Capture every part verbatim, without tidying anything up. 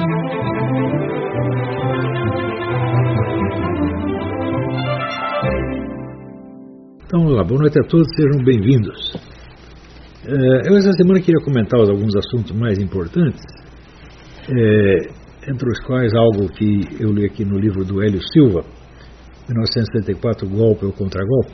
Então, olá, boa noite a todos, sejam bem-vindos. É, eu essa semana queria comentar alguns assuntos mais importantes, é, entre os quais algo que eu li aqui no livro do Hélio Silva, mil novecentos e setenta e quatro, Golpe ou Contragolpe.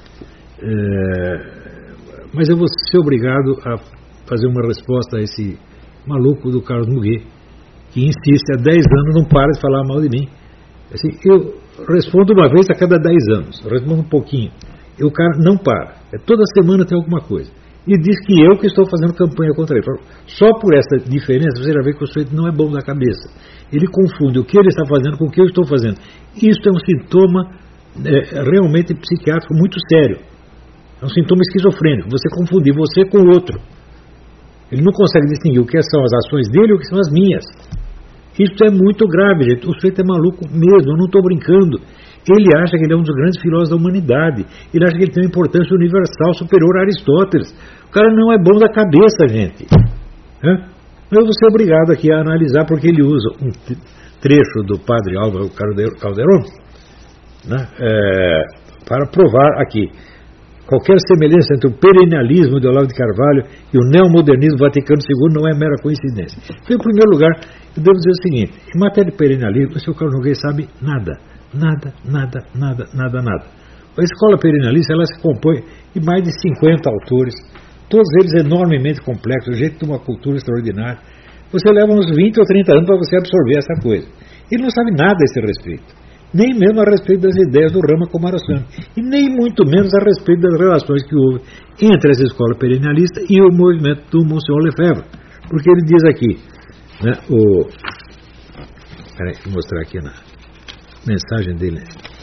É, mas eu vou ser obrigado a fazer uma resposta a esse maluco do Carlos Muguet, que insiste há dez anos, não para de falar mal de mim. Assim, eu respondo uma vez a cada dez anos, eu respondo um pouquinho. E o cara não para. É, toda semana tem alguma coisa. E diz que eu que estou fazendo campanha contra ele. Só por essa diferença você já vê que o sujeito não é bom da cabeça. Ele confunde o que ele está fazendo com o que eu estou fazendo. Isso é um sintoma é, realmente psiquiátrico muito sério. É um sintoma esquizofrênico. Você confundir você com o outro. Ele não consegue distinguir o que são as ações dele e o que são as minhas. Isso é muito grave, gente. O sujeito é maluco mesmo, eu não estou brincando. Ele acha que ele é um dos grandes filósofos da humanidade. Ele acha que ele tem uma importância universal superior a Aristóteles. O cara não é bom da cabeça, gente. É? Eu vou ser obrigado aqui a analisar porque ele usa um trecho do padre Álvaro Calderón, né, é, para provar aqui qualquer semelhança entre o perennialismo de Olavo de Carvalho e o neomodernismo Vaticano segundo não é mera coincidência. Então, em primeiro lugar, eu devo dizer o seguinte: em matéria de perennialismo, o senhor Carlos Nogueira sabe nada. Nada, nada, nada, nada, nada. A escola perennialista, ela se compõe de mais de cinquenta autores, todos eles enormemente complexos, gente de uma cultura extraordinária. Você leva uns vinte ou trinta anos para você absorver essa coisa. Ele não sabe nada a esse respeito, nem mesmo a respeito das ideias do Rama Coomaraswamy, e nem muito menos a respeito das relações que houve entre essa escola perennialista e o movimento do Monsenhor Lefebvre. Porque ele diz aqui, né, o... Peraí, vou mostrar aqui na mensagem dele.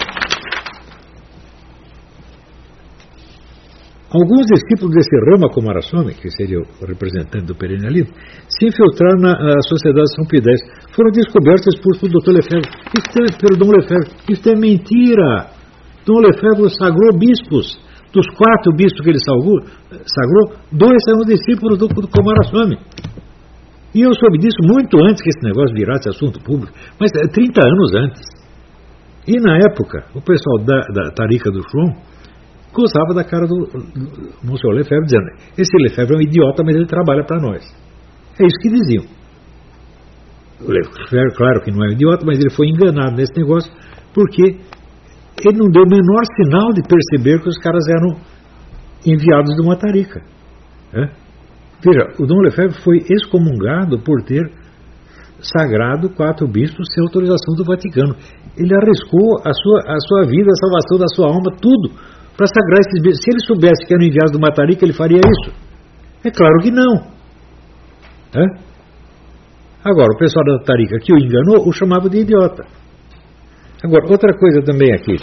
Alguns discípulos desse Rama Coomaraswamy, que seria o representante do perennialismo, se infiltraram na Sociedade São Pidécio. Foram descobertos e expulsos pelo doutor Lefebvre. Isso é, pelo Dom Lefebvre. Isso é mentira. Dom Lefebvre sagrou bispos. Dos quatro bispos que ele sagrou, sagrou dois eram discípulos do, do Coomaraswamy. E eu soube disso muito antes que esse negócio virasse assunto público, mas trinta anos antes. E na época, o pessoal da, da Tarica do João gostava da cara do, do Monsenhor Lefebvre, dizendo: esse Lefebvre é um idiota, mas ele trabalha para nós. É isso que diziam. O Lefebvre, claro que não é um idiota, mas ele foi enganado nesse negócio, porque ele não deu o menor sinal de perceber que os caras eram enviados de uma Tarica. É? Veja, o Dom Lefebvre foi excomungado por ter sagrado quatro bispos sem autorização do Vaticano. Ele arriscou a sua, a sua vida, a salvação da sua alma, tudo, para sagrar esses bispos. Se ele soubesse que eram enviados de uma Tarica, ele faria isso? É claro que não. É? Agora, o pessoal da Tarica que o enganou, o chamava de idiota. Agora, outra coisa também aqui.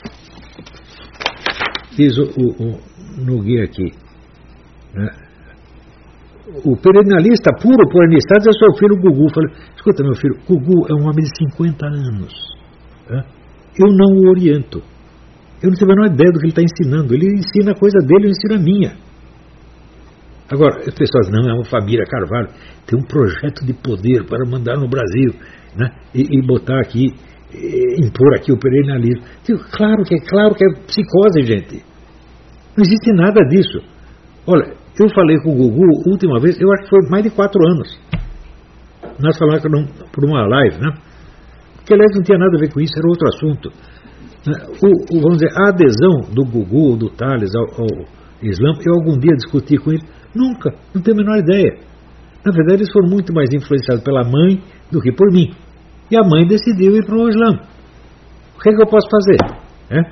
Diz o, o, o Nogueira aqui, né? O perennialista puro por amistade é seu filho Gugu. Falei: escuta, meu filho, Gugu é um homem de cinquenta anos. É? Eu não o oriento. Eu não tenho a menor ideia do que ele está ensinando. Ele ensina a coisa dele, eu ensino a minha. Agora, as pessoas, não, é uma família Carvalho, tem um projeto de poder para mandar no Brasil, né? e, e botar aqui, e, impor aqui o perennialismo. Digo, claro que é, claro que é psicose, gente. Não existe nada disso. Olha, eu falei com o Gugu, última vez, eu acho que foi mais de quatro anos. Nós falamos por uma live, né? Que, aliás, não tinha nada a ver com isso, era outro assunto. O, o, vamos dizer, a adesão do Gugu, do Tales ao, ao Islã, eu algum dia discuti com ele? Nunca, não tenho a menor ideia. Na verdade, eles foram muito mais influenciados pela mãe do que por mim. E a mãe decidiu ir para o Islã. O que é que eu posso fazer? É?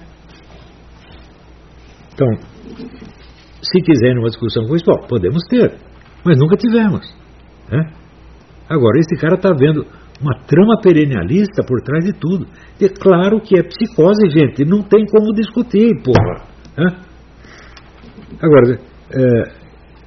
Então, se quiserem uma discussão com isso, bom, podemos ter, mas nunca tivemos. É? Agora, esse cara está vendo uma trama perennialista por trás de tudo. É claro que é psicose, gente, não tem como discutir, porra. É? Agora, é,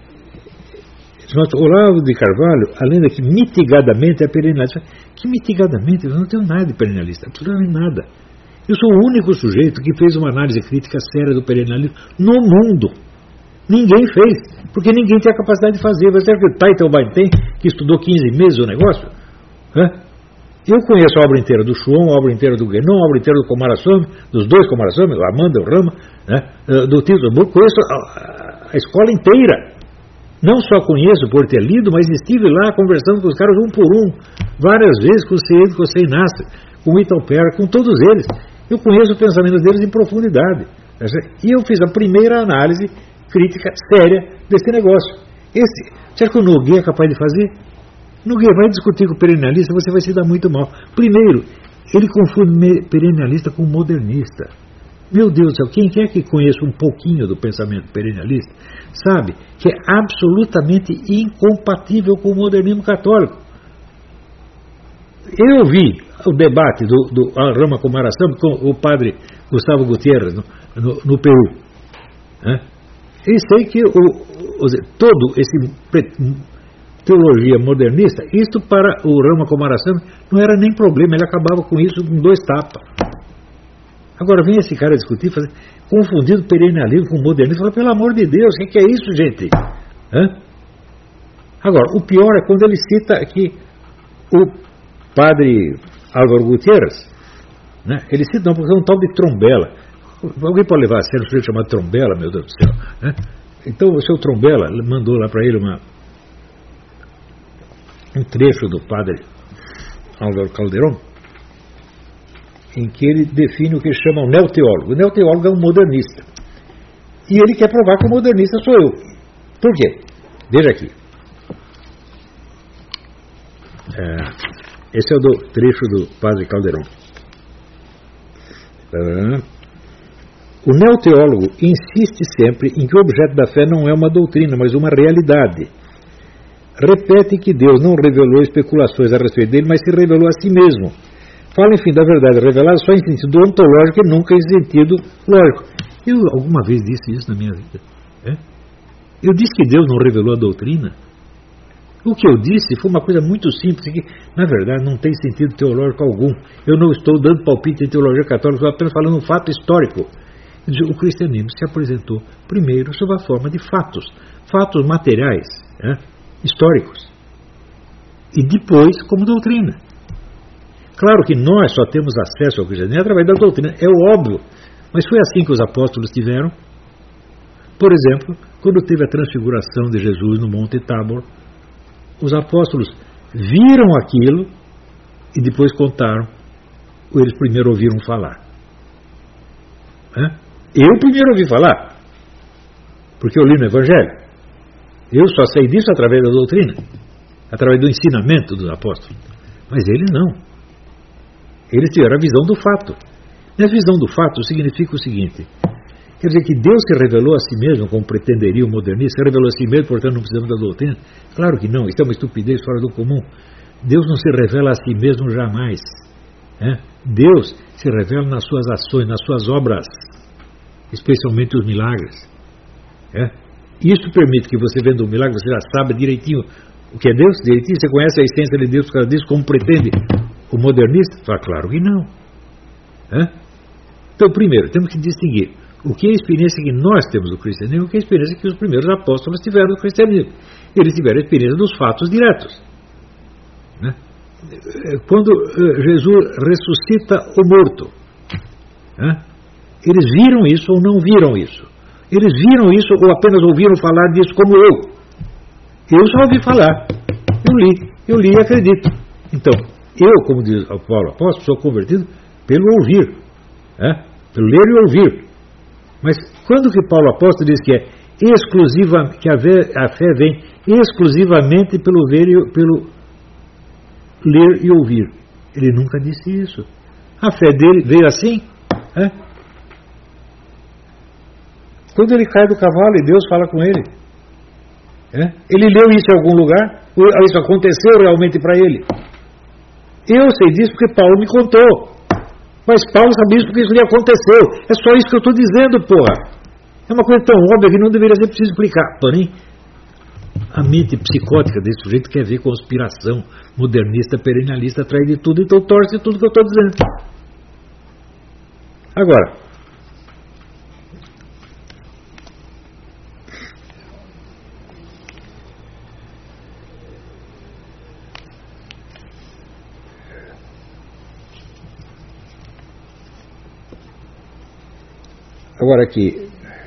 o Olavo de Carvalho, além de que mitigadamente é perennialista, que mitigadamente eu não tenho nada de perennialista, absolutamente nada. Eu sou o único sujeito que fez uma análise crítica séria do perennialismo no mundo. Ninguém fez, porque ninguém tem a capacidade de fazer. Você acha que o Title Biden tem, que estudou quinze meses o negócio? Hã? Eu conheço a obra inteira do Chuon, a obra inteira do Guénon, a obra inteira do Coomaraswamy, dos dois Coomaraswamy, o Amanda e o Rama, né? Do Tito Burgo, conheço a, a escola inteira. Não só conheço por ter lido, mas estive lá conversando com os caras um por um, várias vezes com o Seid, com o Seinassi, com o Italpera, com todos eles. Eu conheço o pensamento deles em profundidade. E eu fiz a primeira análise crítica séria desse negócio. Esse, será que o Nogueira é capaz de fazer? Nogueira, vai discutir com o perennialista, você vai se dar muito mal. Primeiro, ele confunde perennialista com modernista. Meu Deus do céu, quem quer que conheça um pouquinho do pensamento perennialista, sabe que é absolutamente incompatível com o modernismo católico. Eu vi o debate do, do Rama Coomaraswamy com o padre Gustavo Gutierrez no, no, no Peru. Né? E sei que o, o, todo esse teologia modernista, isto para o Rama Coomaraswamy não era nem problema, ele acabava com isso com dois tapas. Agora vem esse cara discutir, fazer, confundindo perennialismo com modernismo. Fala, pelo amor de Deus, o que, que é isso, gente? Hã? Agora, o pior é quando ele cita aqui o padre Álvaro Gutierrez, né? Ele cita não, porque é um tal de Trombela. Alguém pode levar a sério um sujeito chamado Trombela, meu Deus do céu? Né? Então o seu Trombela mandou lá para ele uma, um trecho do padre Álvaro Calderón, em que ele define o que chama o neoteólogo. O neoteólogo é um modernista. E ele quer provar que o modernista sou eu. Por quê? Veja aqui. É, esse é o do trecho do padre Calderón. O neoteólogo insiste sempre em que o objeto da fé não é uma doutrina, mas uma realidade. Repete que Deus não revelou especulações a respeito dele, mas se revelou a si mesmo. Fala, enfim, da verdade revelada só em sentido ontológico e nunca em sentido lógico. Eu alguma vez disse isso na minha vida. É? Eu disse que Deus não revelou a doutrina. O que eu disse foi uma coisa muito simples, que na verdade não tem sentido teológico algum. Eu não estou dando palpite em teologia católica, estou apenas falando um fato histórico. O cristianismo se apresentou primeiro sob a forma de fatos, fatos materiais, é? históricos, e depois como doutrina. Claro que nós só temos acesso ao cristianismo através da doutrina, é o óbvio, mas foi assim que os apóstolos tiveram. Por exemplo, quando teve a transfiguração de Jesus no Monte Tabor, os apóstolos viram aquilo e depois contaram, ou eles primeiro ouviram falar. Eu primeiro ouvi falar, porque eu li no Evangelho. Eu só sei disso através da doutrina, através do ensinamento dos apóstolos. Mas eles não. Eles tiveram a visão do fato. E a visão do fato significa o seguinte: quer dizer que Deus se revelou a si mesmo, como pretenderia o modernista, se revelou a si mesmo, portanto não precisamos da doutrina? Claro que não, isso é uma estupidez fora do comum. Deus não se revela a si mesmo jamais. É? Deus se revela nas suas ações, nas suas obras, especialmente os milagres. É? Isso permite que você, vendo um milagre, você já sabe direitinho o que é Deus, direitinho, você conhece a essência de Deus por causa disso, como pretende o modernista? Fala, claro que não. É? Então, primeiro, temos que distinguir o que é a experiência que nós temos do cristianismo e o que é a experiência que os primeiros apóstolos tiveram do cristianismo. Eles tiveram a experiência dos fatos diretos. Né? Quando Jesus ressuscita o morto, né? Eles viram isso ou não viram isso? Eles viram isso ou apenas ouviram falar disso como eu? Eu só ouvi falar. Eu li, eu li e acredito. Então, eu, como diz o Paulo Apóstolo, sou convertido pelo ouvir, né? Pelo ler e ouvir. Mas quando que Paulo Apóstolo diz que é exclusiva, que a fé, a fé vem exclusivamente pelo ver e pelo ler e ouvir? Ele nunca disse isso. A fé dele veio assim, né? Quando ele cai do cavalo e Deus fala com ele, é? Ele leu isso em algum lugar? Isso aconteceu realmente para ele? Eu sei disso porque Paulo me contou. Mas Paulo sabia isso porque isso lhe aconteceu. É só isso que eu estou dizendo, porra. É uma coisa tão óbvia que não deveria ser preciso explicar. Porém, a mente psicótica desse sujeito quer ver conspiração modernista, perennialista atrás de tudo, então torce tudo que eu estou dizendo. Agora, Agora aqui,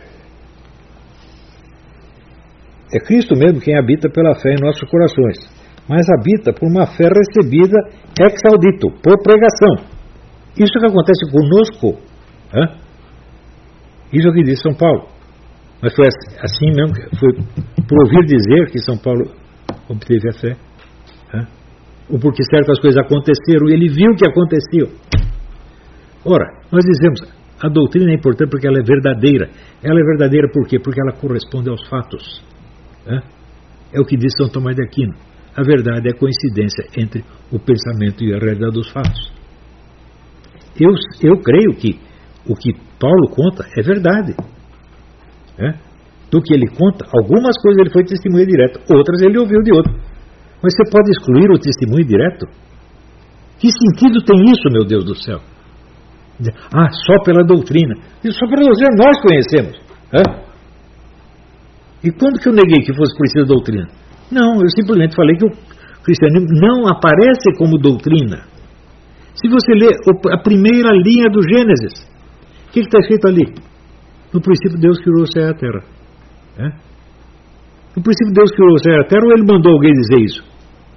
é Cristo mesmo quem habita pela fé em nossos corações, mas habita por uma fé recebida ex audito, por pregação. Isso que acontece conosco. Hã? Isso é o que diz São Paulo. Mas foi assim mesmo, foi por ouvir dizer que São Paulo obteve a fé. Hã? Ou porque certas coisas aconteceram e ele viu que aconteciam. Ora, nós dizemos, a doutrina é importante porque ela é verdadeira. Ela é verdadeira por quê? Porque ela corresponde aos fatos. Hã? É o que diz São Tomás de Aquino. A verdade é a coincidência entre o pensamento e a realidade dos fatos. Eu, eu creio que o que Paulo conta é verdade. É? Do que ele conta, algumas coisas ele foi testemunha direto, outras ele ouviu de outro. Mas você pode excluir o testemunho direto? Que sentido tem isso, meu Deus do céu? Ah, só pela doutrina. E só pela doutrina nós conhecemos. É? E quando que eu neguei que fosse preciso doutrina? Não, eu simplesmente falei que o cristianismo não aparece como doutrina. Se você ler a primeira linha do Gênesis, o que está escrito ali? No princípio Deus criou o céu e a terra. É? No princípio Deus criou o céu e a terra, ou ele mandou alguém dizer isso?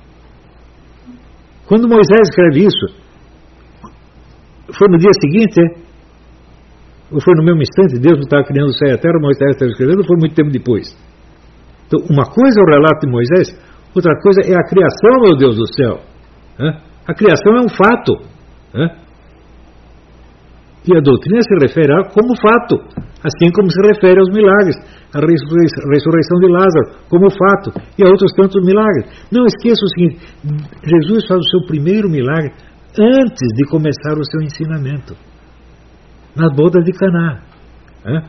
Quando Moisés escreve isso, foi no dia seguinte, é? Ou foi no mesmo instante? Deus não estava criando o céu e a terra, Moisés estava escrevendo, ou foi muito tempo depois? Então, uma coisa é o relato de Moisés, outra coisa é a criação, meu Deus do céu. É? A criação é um fato. É? E a doutrina se refere a como fato, assim como se refere aos milagres, a ressurreição de Lázaro como fato, e a outros tantos milagres. Não esqueça o seguinte, Jesus faz o seu primeiro milagre antes de começar o seu ensinamento, nas bodas de Caná. É?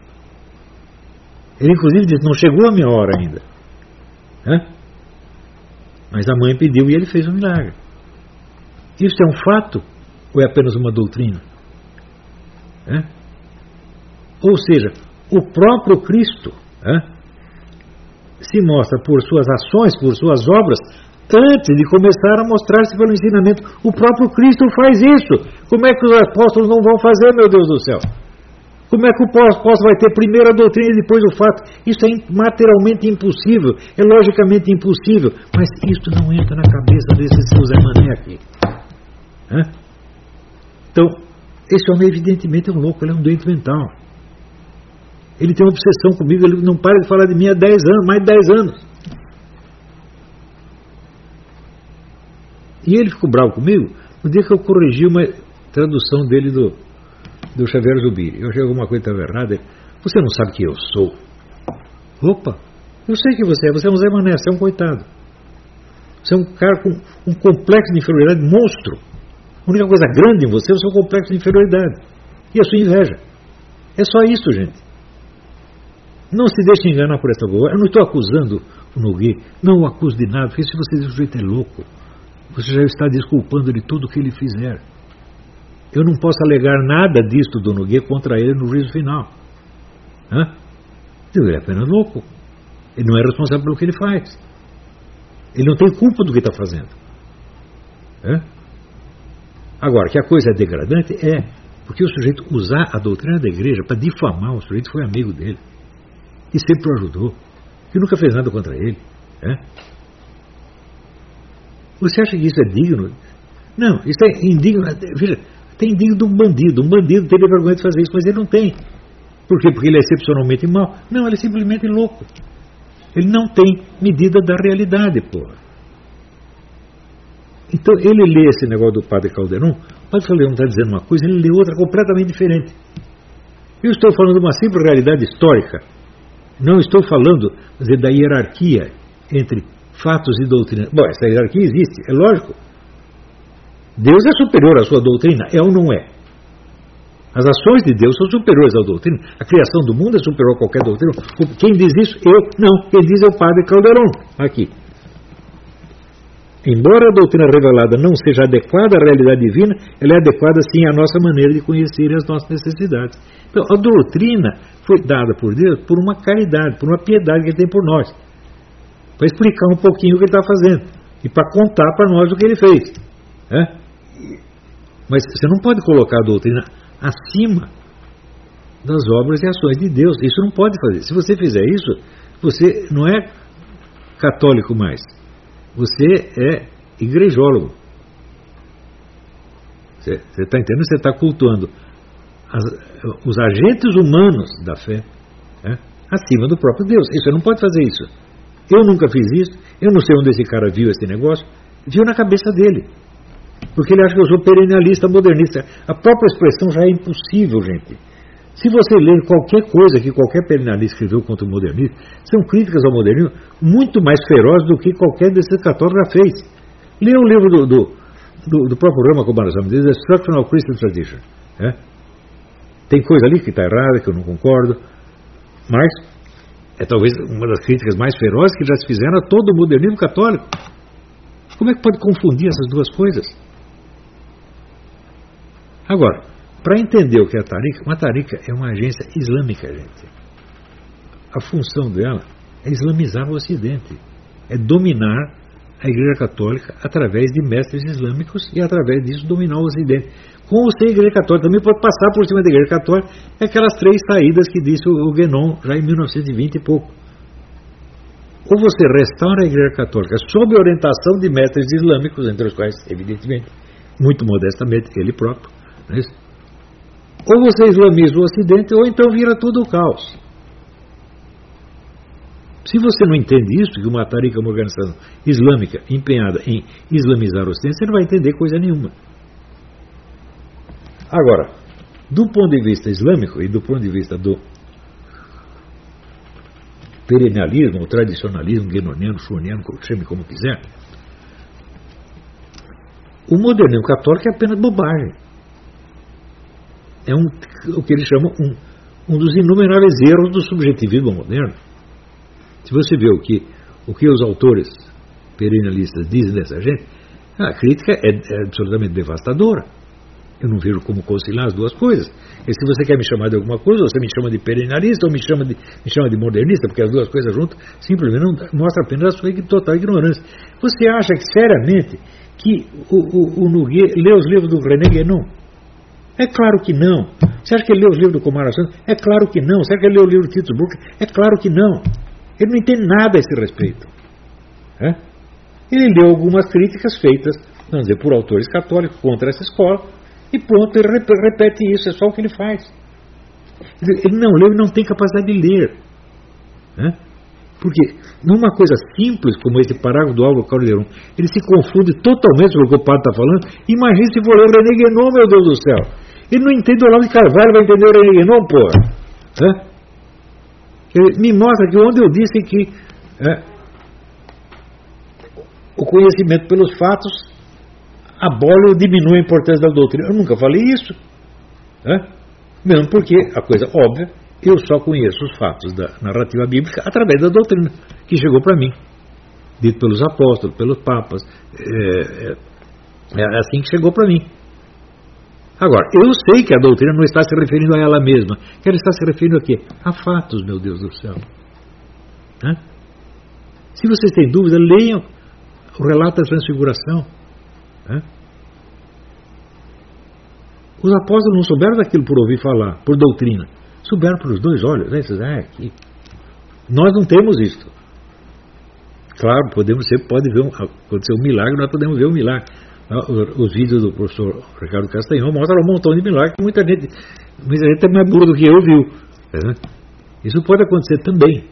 Ele inclusive diz, não chegou a minha hora ainda. É? Mas a mãe pediu e ele fez o milagre. Isso é um fato ou é apenas uma doutrina? É? Ou seja, o próprio Cristo é, se mostra por suas ações, por suas obras, antes de começar a mostrar-se pelo ensinamento. O próprio Cristo faz isso. Como é que os apóstolos não vão fazer, meu Deus do céu? Como é que o apóstolo vai ter primeiro a doutrina e depois o fato? Isso é materialmente impossível, é logicamente impossível, mas isso não entra na cabeça desse seu Zé Mané aqui. É? Então, esse homem evidentemente é um louco, ele é um doente mental. Ele tem uma obsessão comigo, ele não para de falar de mim há dez anos, mais de dez anos. E ele ficou bravo comigo no dia que eu corrigi uma tradução dele do, do Xavier Zubiri. Eu achei alguma coisa que estava errada. Você não sabe quem eu sou. Opa, eu sei que você é, você é um Zé Mané, você é um coitado. Você é um cara com um complexo de inferioridade monstro. A única coisa grande em você é o seu complexo de inferioridade e a sua inveja. É só isso, gente. Não se deixe enganar por essa boa. Eu não estou acusando o Nogueira, não o acuso de nada, porque se você diz que o sujeito é louco, você já está desculpando de tudo o que ele fizer. Eu não posso alegar nada disto do Nogueira contra ele no juízo final. Hã? Ele é apenas louco. Ele não é responsável pelo que ele faz. Ele não tem culpa do que está fazendo. Hã? Agora, que a coisa é degradante, é, porque o sujeito usar a doutrina da igreja para difamar o sujeito foi amigo dele, e sempre o ajudou, que nunca fez nada contra ele. É? Você acha que isso é digno? Não, isso é indigno. Veja, tem indigno de um bandido. Um bandido teria vergonha de fazer isso, mas ele não tem. Por quê? Porque ele é excepcionalmente mau? Não, ele é simplesmente louco. Ele não tem medida da realidade, porra. Então, ele lê esse negócio do padre Calderon, o padre Calderon está dizendo uma coisa, ele lê outra completamente diferente. Eu estou falando de uma simples realidade histórica. Não estou falando, quer dizer, da hierarquia entre fatos e doutrina. Bom, essa hierarquia existe, é lógico. Deus é superior à sua doutrina, é ou não é? As ações de Deus são superiores à doutrina. A criação do mundo é superior a qualquer doutrina. Quem diz isso? Eu? Não. Quem diz é o padre Calderon, aqui. Embora a doutrina revelada não seja adequada à realidade divina, ela é adequada sim à nossa maneira de conhecer as nossas necessidades. Então, a doutrina foi dada por Deus por uma caridade, por uma piedade que Ele tem por nós, para explicar um pouquinho o que Ele está fazendo e para contar para nós o que Ele fez. É? Mas você não pode colocar a doutrina acima das obras e ações de Deus. Isso não pode fazer. Se você fizer isso, você não é católico mais. Você é igrejólogo. Você está entendendo? Você está cultuando as, os agentes humanos da fé, né, acima do próprio Deus. Isso não pode fazer isso. Eu nunca fiz isso. Eu não sei onde esse cara viu esse negócio. Viu na cabeça dele. Porque ele acha que eu sou perennialista, modernista. A própria expressão já é impossível, gente. Se você ler qualquer coisa que qualquer perennialista escreveu contra o modernismo, são críticas ao modernismo muito mais ferozes do que qualquer desses católicos já fez. Leia o livro do, do, do, do próprio Rama Kobayashi, The Destruction of Christian Tradition. É? Tem coisa ali que está errada, que eu não concordo, mas é talvez uma das críticas mais ferozes que já se fizeram a todo o modernismo católico. Como é que pode confundir essas duas coisas? Agora, para entender o que é a Tariqa, uma Tariqa é uma agência islâmica, gente. A função dela é islamizar o Ocidente, é dominar a Igreja Católica através de mestres islâmicos e através disso dominar o Ocidente. Com ou sem a Igreja Católica, também pode passar por cima da Igreja Católica, é aquelas três saídas que disse o Guénon já em mil novecentos e vinte e pouco. Ou você restaura a Igreja Católica sob a orientação de mestres islâmicos, entre os quais, evidentemente, muito modestamente, ele próprio, não é isso? Ou você islamiza o Ocidente, ou então vira tudo o caos. Se você não entende isso, que uma Tariqa é uma organização islâmica empenhada em islamizar o Ocidente, você não vai entender coisa nenhuma. Agora, do ponto de vista islâmico e do ponto de vista do perennialismo, o tradicionalismo, guénoniano, schurniano, chame como quiser, o modernismo católico é apenas bobagem. É um, o que eles chamam um, um dos inumeráveis erros do subjetivismo moderno. Se você vê o que, o que os autores perennialistas dizem dessa gente, a crítica é, é absolutamente devastadora. Eu não vejo como conciliar as duas coisas. E se você quer me chamar de alguma coisa, você me chama de perennialista ou me chama de, me chama de modernista, porque as duas coisas juntas simplesmente não mostram apenas a sua total ignorância. Você acha que, seriamente, que o, o, o Nogueira lê os livros do René Guénon? É claro que não. Você acha que ele lê os livros do Kobayashi? É claro que não. Você acha que ele lê o livro do Tito Burke? É claro que não. Ele não entende nada a esse respeito. É? Ele leu algumas críticas feitas, vamos dizer, por autores católicos contra essa escola, e pronto, ele repete isso, é só o que ele faz. Ele não leu e não tem capacidade de ler. É? Porque numa coisa simples como esse parágrafo do Álvaro Caldeirão, ele se confunde totalmente com o que o padre está falando. Imagine se for ler o René Guénon, meu Deus do céu. Ele não entende o Olavo de Carvalho, vai entender o René Guénon, porra. É? Ele me mostra que onde eu disse que é, o conhecimento pelos fatos abole ou diminui a importância da doutrina. Eu nunca falei isso. É? Mesmo porque a coisa óbvia, eu só conheço os fatos da narrativa bíblica através da doutrina que chegou para mim, dito pelos apóstolos, pelos papas. É, é, é assim que chegou para mim. Agora, eu sei que a doutrina não está se referindo a ela mesma, que ela está se referindo a quê? A fatos, meu Deus do céu. É? Se vocês têm dúvida, leiam o relato da transfiguração. É? Os apóstolos não souberam daquilo por ouvir falar, por doutrina. Souberam pelos dois olhos. Né? Ah, aqui. Nós não temos isso. Claro, podemos ser, pode ver um, acontecer um milagre, nós podemos ver um milagre. Os vídeos do professor Ricardo Castanhão mostram um montão de milagres que muita gente, muita gente é mais burra do que eu viu. É? Isso pode acontecer também.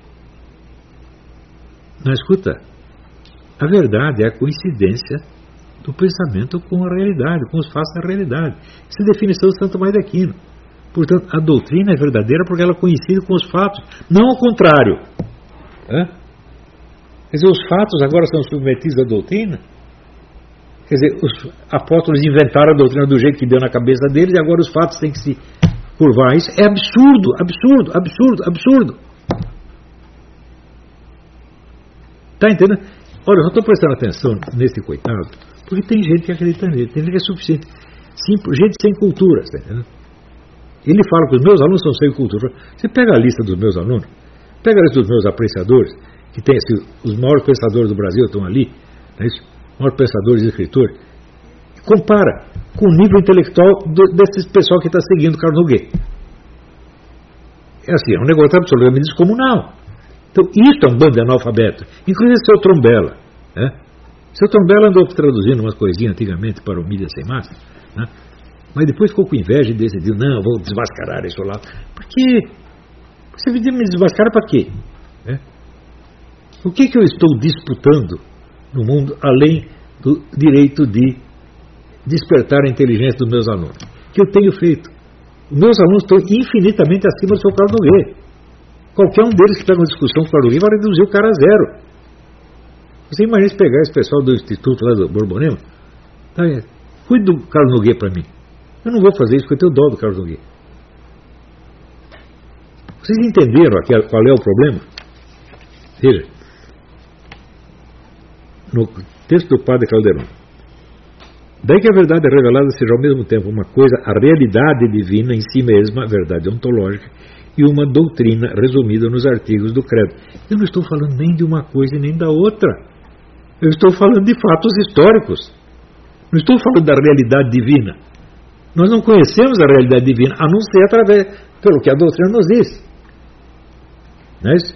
Mas escuta, a verdade é a coincidência do pensamento com a realidade, com os fatos da realidade. Essa é a definição de Santo Tomás de Aquino. Portanto, a doutrina é verdadeira porque ela coincide com os fatos, não ao contrário. É? Quer dizer, os fatos agora são submetidos à doutrina. Quer dizer, os apóstolos inventaram a doutrina do jeito que deu na cabeça deles e agora os fatos têm que se curvar a isso. É absurdo, absurdo, absurdo, absurdo. Está entendendo? Olha, eu não estou prestando atenção nesse coitado, porque tem gente que acredita nele, tem gente que é suficiente. Simples, gente sem cultura, está entendendo? Ele fala que os meus alunos são sem cultura. Você pega a lista dos meus alunos, pega a lista dos meus apreciadores, que tem assim, os maiores pensadores do Brasil estão ali, não é isso? Maiores pensadores e escritores, compara com o nível intelectual do, desse pessoal que está seguindo o Carlos Nogueira. É assim, é um negócio absolutamente descomunal. Então, isso é um bando de analfabeto. Inclusive seu Trombella. Né? Seu Trombella andou traduzindo umas coisinhas antigamente para o Mídia Sem Máscara, né? Mas depois ficou com inveja e decidiu, não, vou desmascarar isso lá. Por quê? Você me desmascara para quê? Né? O que, que eu estou disputando no mundo, além do direito de despertar a inteligência dos meus alunos? Que eu tenho feito. Os meus alunos estão infinitamente acima do seu Carlos Nogueira. Qualquer um deles que pega uma discussão com o Carlos Nogueira vai reduzir o cara a zero. Você imagina se pegar esse pessoal do Instituto lá do Borborema, tá, cuide do Carlos Nogueira para mim. Eu não vou fazer isso porque eu tenho dó do Carlos Nogueira. Vocês entenderam aqui qual é o problema? Veja, no texto do Padre Calderon, daí que a verdade é revelada seja ao mesmo tempo uma coisa, a realidade divina em si mesma, a verdade ontológica, e uma doutrina resumida nos artigos do credo. Eu não estou falando nem de uma coisa e nem da outra. Eu estou falando de fatos históricos. Não estou falando da realidade divina. Nós não conhecemos a realidade divina, a não ser através, pelo que a doutrina nos diz. Não é isso?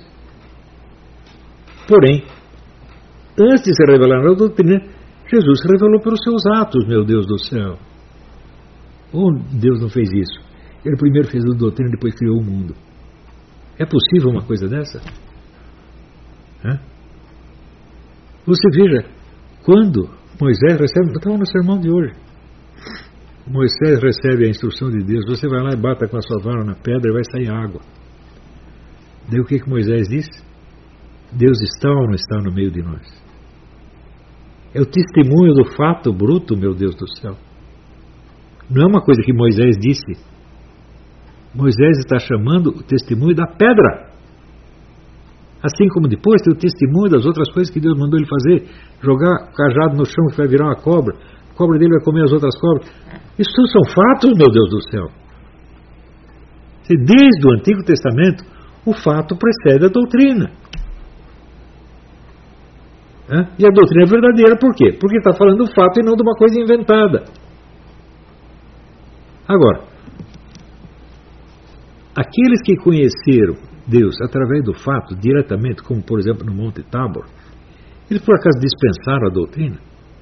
Porém, antes de se revelar a doutrina, Jesus se revelou pelos seus atos, meu Deus do céu. Ou Deus não fez isso? Ele primeiro fez a doutrina e depois criou o mundo. É possível uma coisa dessa? Hã? Você veja, quando Moisés recebe, eu estava no sermão de hoje, Moisés recebe a instrução de Deus, você vai lá e bata com a sua vara na pedra e vai sair água. Daí o que, que Moisés disse? Deus está ou não está no meio de nós? É o testemunho do fato bruto, meu Deus do céu. Não é uma coisa que Moisés disse. Moisés está chamando o testemunho da pedra. Assim como depois tem o testemunho das outras coisas que Deus mandou ele fazer. Jogar o cajado no chão que vai virar uma cobra. A cobra dele vai comer as outras cobras. Isso tudo são fatos, meu Deus do céu. Desde o Antigo Testamento, o fato precede a doutrina. E a doutrina é verdadeira, por quê? Porque está falando do fato e não de uma coisa inventada. Agora, aqueles que conheceram Deus através do fato, diretamente, como por exemplo no Monte Tabor, eles por acaso dispensaram a doutrina?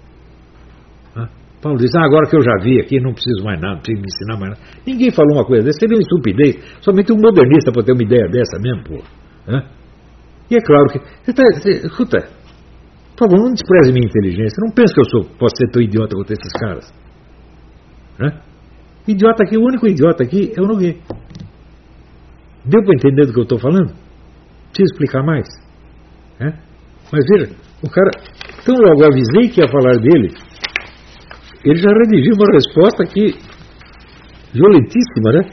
Paulo diz, ah, agora que eu já vi aqui, não preciso mais nada, não preciso me ensinar mais nada. Ninguém falou uma coisa dessa, seria uma estupidez. Somente um modernista pode ter uma ideia dessa mesmo, pô. E é claro que... Você tá, você, escuta, por favor, não despreze minha inteligência. Não pense que eu sou, posso ser tão idiota quanto esses caras. Né? Idiota aqui, o único idiota aqui é o Nogueira. Deu para entender do que eu estou falando? Preciso explicar mais? É? Mas veja, o cara... Então logo avisei que ia falar dele. Ele já redigiu uma resposta aqui violentíssima, né?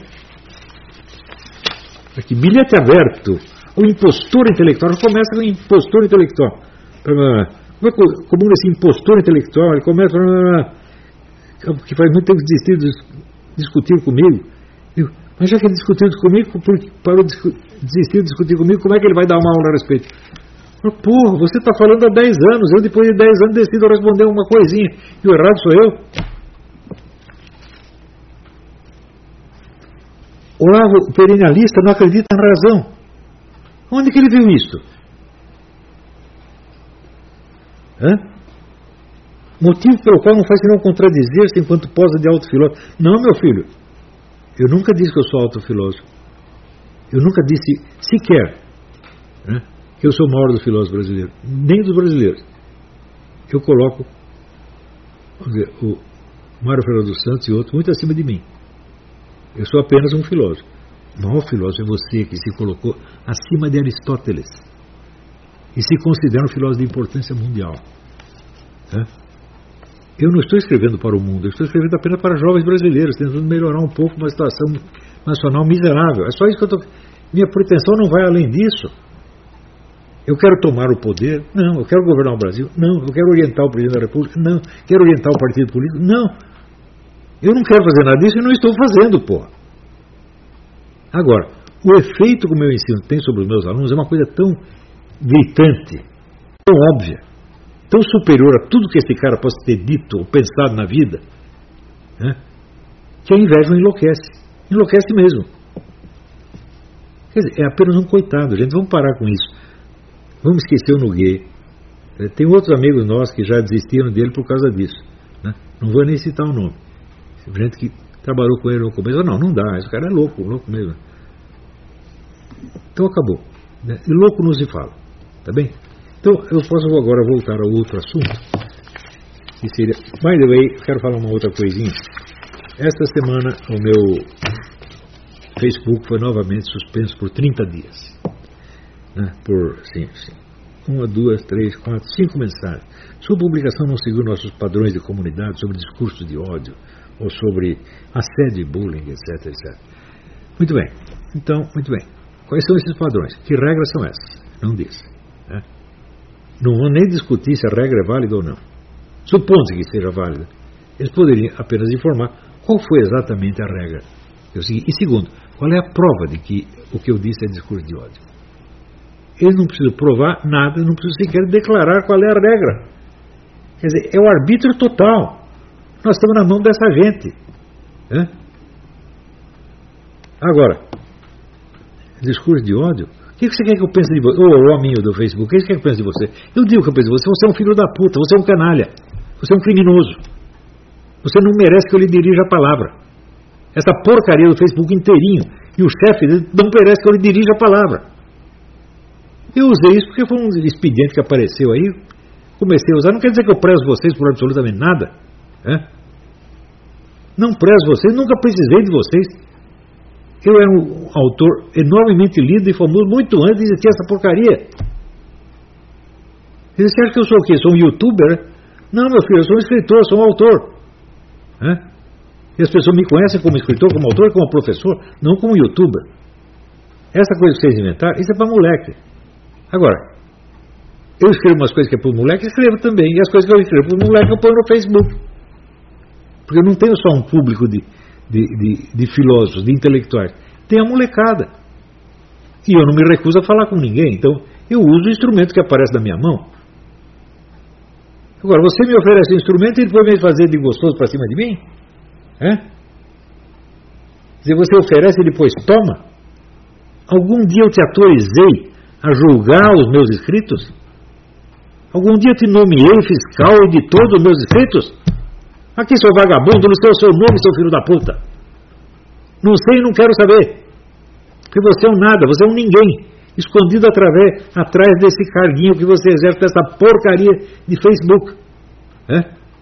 Aqui, bilhete aberto. O impostor intelectual. Começa com o impostor intelectual. Como esse impostor intelectual, ele começa que faz muito tempo que desistiu, discutiu comigo. Eu, mas já que ele discutiu comigo, parou de desistir de discutir comigo, como é que ele vai dar uma aula a respeito? Porra, você está falando há dez anos, eu depois de dez anos decido responder uma coisinha, e o errado sou eu. Olavo, o perennialista, não acredita na razão. Onde que ele viu isso? Hã? Motivo pelo qual não faz senão contradizer-se enquanto posa de autofilósofo. Não, meu filho, eu nunca disse que eu sou autofilósofo. Eu nunca disse sequer, né, que eu sou o maior dos filósofos brasileiros, nem dos brasileiros. Eu coloco, vamos dizer, o Mário Ferreira dos Santos e outros muito acima de mim. Eu sou apenas um filósofo. O maior filósofo é você que se colocou acima de Aristóteles e se considera um filósofo de importância mundial. É? Eu não estou escrevendo para o mundo, eu estou escrevendo apenas para jovens brasileiros, tentando melhorar um pouco uma situação nacional miserável. É só isso que eu estou... Minha pretensão não vai além disso. Eu quero tomar o poder? Não. Eu quero governar o Brasil? Não. Eu quero orientar o presidente da República? Não. Quero orientar o partido político? Não. Eu não quero fazer nada disso e não estou fazendo, pô. Agora, o efeito que o meu ensino tem sobre os meus alunos é uma coisa tão gritante, tão óbvia, tão superior a tudo que esse cara possa ter dito ou pensado na vida, né, que a inveja o enlouquece. Enlouquece mesmo. Quer dizer, é apenas um coitado, gente. Vamos parar com isso. Vamos esquecer o Nogueira. Tem outros amigos nossos que já desistiram dele por causa disso, né? Não vou nem citar o nome. Gente que trabalhou com ele no começo, não, não dá, esse cara é louco, louco mesmo. Então acabou, né? E louco não se fala, tá bem? Então eu posso agora voltar ao outro assunto, que seria, by the way, quero falar uma outra coisinha. Esta semana o meu Facebook foi novamente suspenso por trinta dias, né? Por, sim, sim. Uma, duas, três, quatro, cinco mensagens. Sua publicação não seguiu nossos padrões de comunidade sobre discurso de ódio ou sobre assédio e bullying, etc, etcétera. Muito bem. Então, muito bem. Quais são esses padrões? Que regras são essas? Não diz. Né? Não vou nem discutir se a regra é válida ou não. Supondo que seja válida, eles poderiam apenas informar qual foi exatamente a regra. Eu segui. E segundo, qual é a prova de que o que eu disse é discurso de ódio? Eles não precisam provar nada, não precisam sequer declarar qual é a regra. Quer dizer, é o arbítrio total. Nós estamos na mão dessa gente. Né? Agora, discurso de ódio. O que você quer que eu pense de você? Ô, oh, hominho do Facebook, o que você quer que eu pense de você? Eu digo que eu penso de você. Você é um filho da puta, você é um canalha, você é um criminoso. Você não merece que eu lhe dirija a palavra. Essa porcaria do Facebook inteirinho e o chefe não merece que eu lhe dirija a palavra. Eu usei isso porque foi um expediente que apareceu aí, comecei a usar. Não quer dizer que eu prezo vocês por absolutamente nada, né? Não prezo vocês, nunca precisei de vocês. Eu era um autor enormemente lido e famoso muito antes de existir essa porcaria. Você acha que eu sou o quê? Sou um youtuber? Não, meu filho, eu sou um escritor, sou um autor, né? E as pessoas me conhecem como escritor, como autor, como professor, não como youtuber. Essa coisa que vocês inventaram, isso é para moleque. Agora, eu escrevo umas coisas que é para o moleque, escrevo também. E as coisas que eu escrevo para o moleque eu ponho no Facebook. Porque eu não tenho só um público de, de, de, de filósofos, de intelectuais. Tem a molecada. E eu não me recuso a falar com ninguém. Então, eu uso o instrumento que aparece na minha mão. Agora, você me oferece um instrumento e depois vem fazer de gostoso para cima de mim? É? Se você oferece e depois toma? Algum dia eu te autorizei a julgar os meus escritos? Algum dia te nomeei fiscal e editor dos meus escritos? Aqui, seu vagabundo, não sei o seu nome, seu filho da puta. Não sei e não quero saber. Porque você é um nada, você é um ninguém, escondido através, atrás desse carguinho que você exerce dessa porcaria de Facebook. É?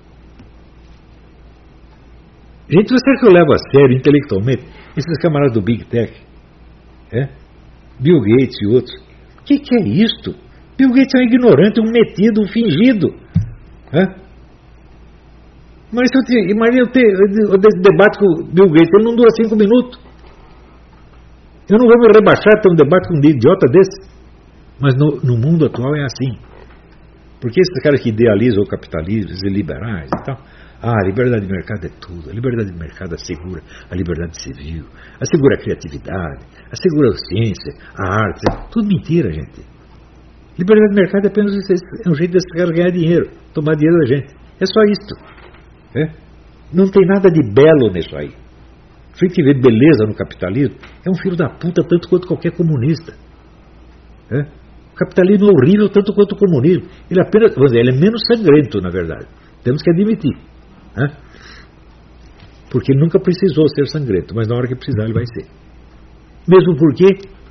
Gente, você acha que eu levo a sério intelectualmente esses camaradas do Big Tech? É? Bill Gates e outros. O que, que é isto? Bill Gates é um ignorante, um metido, um fingido. É? Mas se eu, te, imagina eu ter eu debate com o Bill Gates, ele não dura cinco minutos. Eu não vou me rebaixar a ter um debate com um idiota desse. Mas no, no mundo atual é assim. Porque esses caras que idealizam o capitalismo, os liberais e tal, ah, a liberdade de mercado é tudo. A liberdade de mercado assegura a liberdade civil, assegura a criatividade, assegura a ciência, a arte. É tudo mentira, gente. Liberdade de mercado é apenas é um jeito desses caras ganhar dinheiro, tomar dinheiro da gente. É só isto. É? Não tem nada de belo nisso aí. Se a gente vê beleza no capitalismo, é um filho da puta tanto quanto qualquer comunista. É? O capitalismo é horrível tanto quanto o comunismo. Ele apenas, vamos dizer, ele é menos sangrento, na verdade. Temos que admitir. É? Porque ele nunca precisou ser sangrento, mas na hora que precisar ele vai ser. Mesmo porque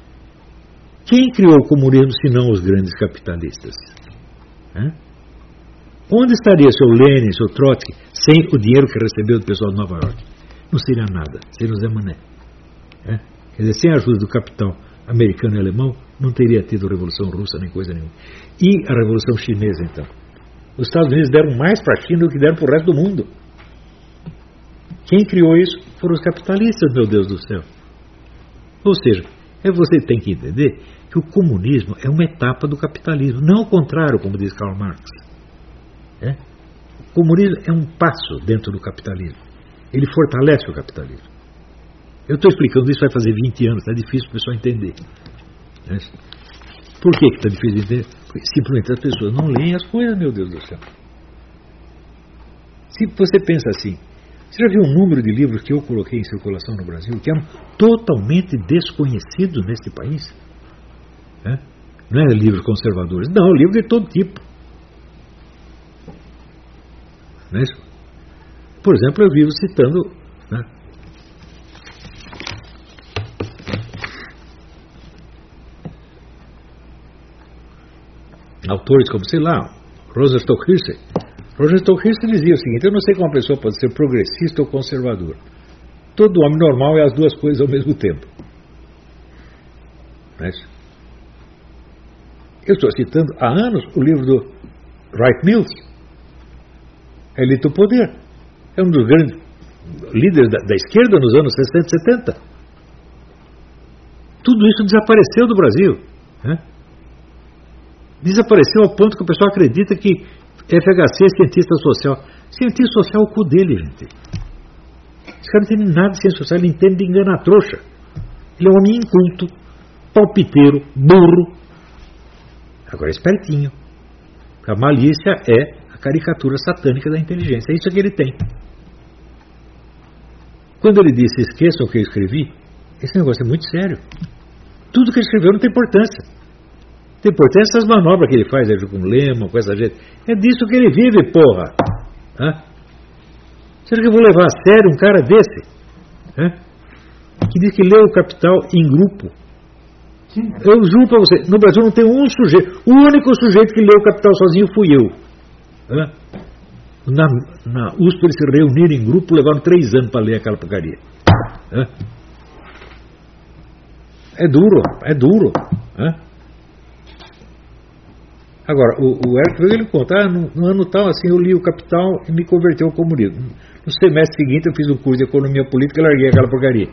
quem criou o comunismo se não os grandes capitalistas? É? Onde estaria seu Lenin, seu Trotsky, sem o dinheiro que recebeu do pessoal de Nova York? Não seria nada, seria o Zé Mané. É? Quer dizer, sem a ajuda do capital americano e alemão, não teria tido a Revolução Russa nem coisa nenhuma. E a Revolução Chinesa, então? Os Estados Unidos deram mais para a China do que deram para o resto do mundo. Quem criou isso foram os capitalistas, meu Deus do céu. Ou seja, é você tem que entender que o comunismo é uma etapa do capitalismo, não ao contrário, como diz Karl Marx. É? O comunismo é um passo dentro do capitalismo. Ele fortalece o capitalismo. Eu estou explicando isso vai fazer vinte anos, está difícil para o pessoal entender. É? Por que está difícil de entender? Porque simplesmente as pessoas não leem as coisas, meu Deus do céu. Se você pensa assim, Você já viu o número de livros que eu coloquei em circulação no Brasil, que eram totalmente desconhecidos neste país? É? Não é livros conservadores, não, livros de todo tipo. Não é isso? Por exemplo, eu vivo citando, né, autores como, sei lá, Rosa Stockhirst. Rosa Stockhirst dizia o seguinte: eu não sei como uma pessoa pode ser progressista ou conservador. Todo homem normal é as duas coisas ao mesmo tempo. Não é isso? Eu estou citando há anos o livro do Wright Mills, A Elite do Poder. É um dos grandes líderes da, da esquerda nos anos sessenta e setenta. Tudo isso desapareceu do Brasil. Né? Desapareceu ao ponto que o pessoal acredita que F H C é cientista social. Cientista social é o cu dele, gente. Esse cara não entende nada de ciência social, ele entende de enganar trouxa. Ele é um homem inculto, palpiteiro, burro. Agora é espertinho. A malícia é a caricatura satânica da inteligência. É isso que ele tem. Quando ele disse, esqueçam o que eu escrevi, esse negócio é muito sério. Tudo que ele escreveu não tem importância. Tem importância essas manobras que ele faz aí, com o Lema, com essa gente. É disso que ele vive, porra. Hã? Será que eu vou levar a sério um cara desse? Hã? Que diz que leu o Capital em grupo. Sim. Eu juro pra você, no Brasil não tem um sujeito. O único sujeito que leu o Capital sozinho fui eu. Hã? Na, na U S P eles se reuniram em grupo, levaram três anos para ler aquela porcaria. Hã? É duro, é duro. Hã? Agora, o, o Eric ele conta, ah, no, no ano tal, assim, eu li o Capital e me converteu ao comunismo. No semestre seguinte eu fiz um curso de economia política e larguei aquela porcaria.